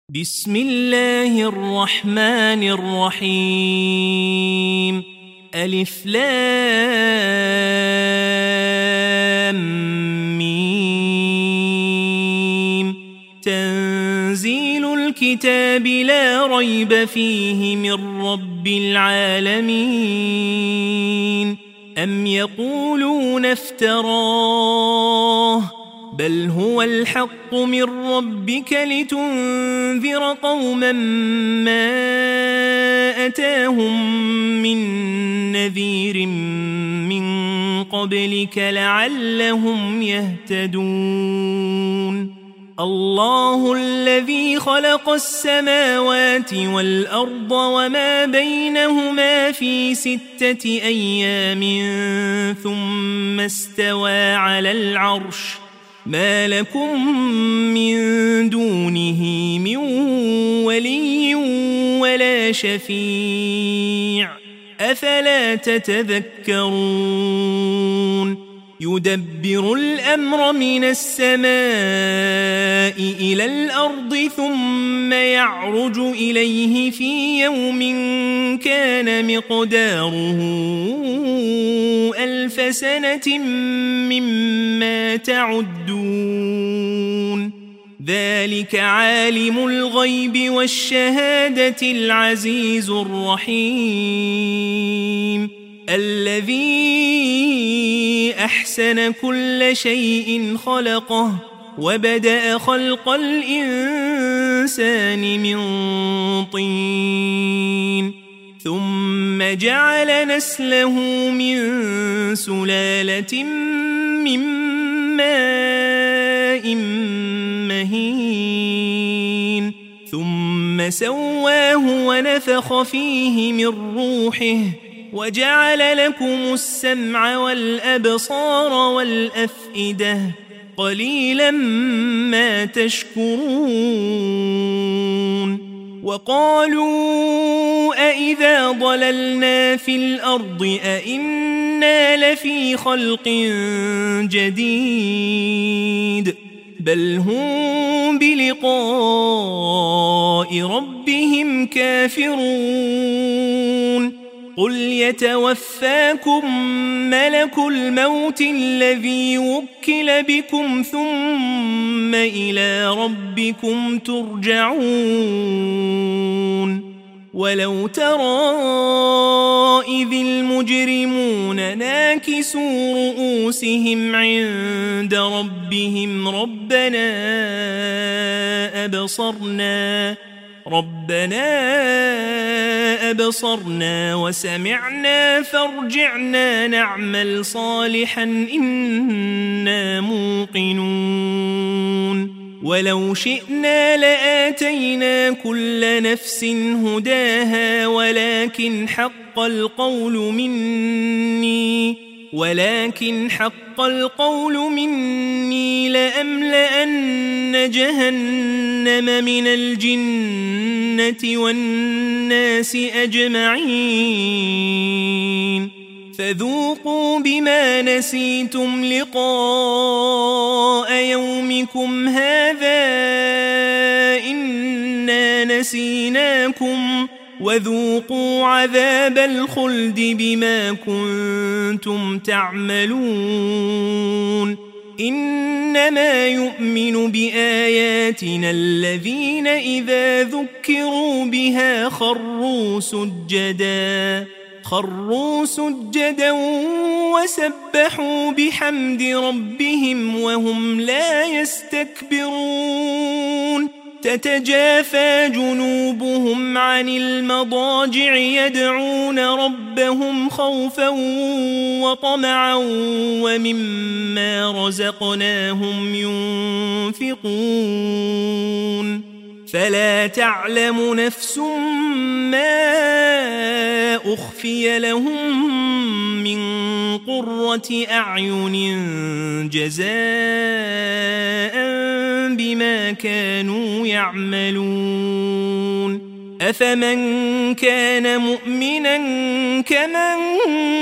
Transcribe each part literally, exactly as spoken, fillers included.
بسم الله الرحمن الرحيم ألف لام ميم تنزيل الكتاب لا ريب فيه من رب العالمين أم يقولون افتراه بل هو الحق من ربك لتنذر قوما ما أتاهم من نذير من قبلك لعلهم يهتدون الله الذي خلق السماوات والأرض وما بينهما في ستة أيام ثم استوى على العرش ما لكم من دونه من ولي ولا شفيع أفلا تتذكرون يدبر الأمر من السماء إلى الأرض ثم يعرج إليه في يوم كان مقداره ألف سنة مما تعدون ذلك عالم الغيب والشهادة العزيز الرحيم الذي أحسن كل شيء خلقه وبدأ خلق الإنسان من طين ثم جعل نسله من سلالة من ماء مهين ثم سواه ونفخ فيه من روحه وجعل لكم السمع والأبصار والأفئدة قليلا ما تشكرون وقالوا أإذا ضللنا في الأرض أإنا لفي خلق جديد بل هم بلقاء ربهم كافرون قل يتوفاكم ملك الموت الذي وكل بكم ثم إلى ربكم ترجعون ولو ترى إذ المجرمون ناكسوا رؤوسهم عند ربهم ربنا أبصرنا ربنا أبصرنا وسمعنا فارجعنا نعمل صالحا إنا موقنون ولو شئنا لآتينا كل نفس هداها ولكن حق القول مني ولكن حق القول مني لأملأن جهنم من الجنة والناس أجمعين فذوقوا بما نسيتم لقاء يومكم هذا إنا نسيناكم وذوقوا عذاب الخلد بما كنتم تعملون إنما يؤمن بآياتنا الذين إذا ذكروا بها خروا سجدا خروا سجدا وسبحوا بحمد ربهم وهم لا يستكبرون تتجافى جنوبهم عن المضاجع يدعون ربهم خوفا وطمعا ومما رزقناهم ينفقون فلا تعلم نفس ما أخفي لهم من قرة أعين جزاء بما كانوا يعملون أفمن كان مؤمنا كمن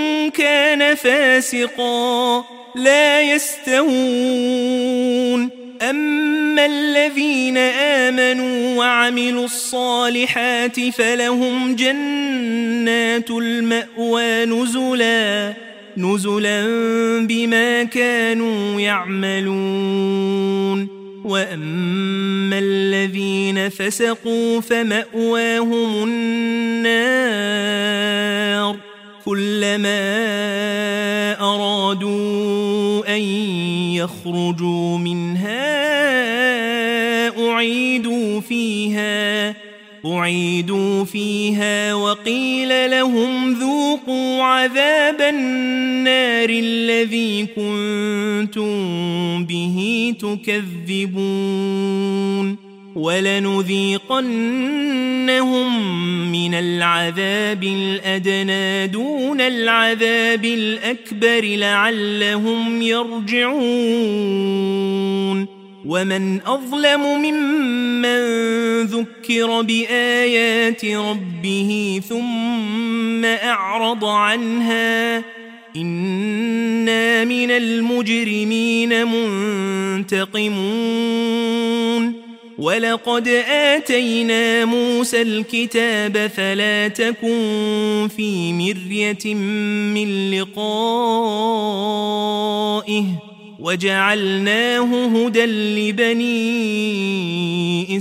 كان فاسقا لا يستوون أما الذين آمنوا وعملوا الصالحات فلهم جنات المأوى نزلا نزلا بما كانوا يعملون وأما الذين فسقوا فمأواهم النار كلما أرادوا أن يخرجوا منها أعيدوا فيها أعيدوا فيها وقيل لهم ذوقوا عذاب النار الذي كنتم به تكذبون ولنذيقنهم من العذاب الأدنى دون العذاب الأكبر لعلهم يرجعون ومن أظلم ممن ذكر بآيات ربه ثم أعرض عنها إنا من المجرمين منتقمون ولقد آتينا موسى الكتاب فلا تكن في مرية من لقائه وجعلناه هدى لبني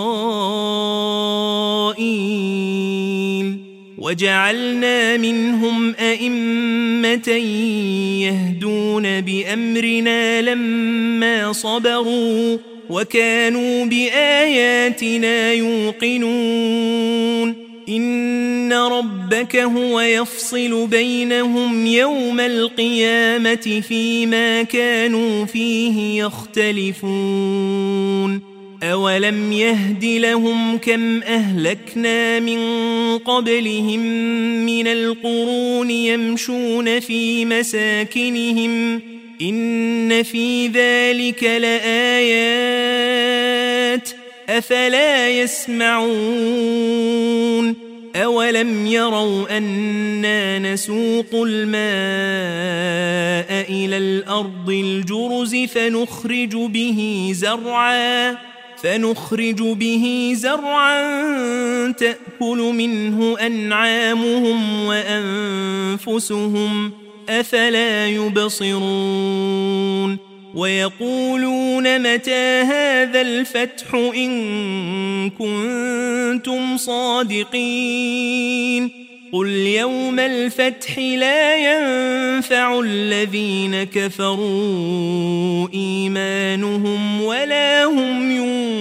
إسرائيل وجعلنا منهم أئمة يهدون بأمرنا لما صبروا وكانوا بآياتنا يوقنون إن ربك هو يفصل بينهم يوم القيامة فيما كانوا فيه يختلفون أولم يهد لهم كم أهلكنا من قبلهم من القرون يمشون في مساكنهم إن في ذلك لآيات أفلا يسمعون أولم يروا أنا نسوق الماء إلى الأرض الجرز فنخرج به زرعا فنخرج به زرعا تأكل منه أنعامهم وأنفسهم أفلا يبصرون ويقولون متى هذا الفتح إن كنتم صادقين قل يوم الفتح لا ينفع الذين كفروا إيمانهم ولا هم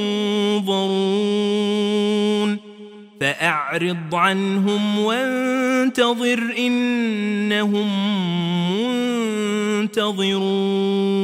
ينظرون فأعرض عنهم وانتظر إنهم منتظرون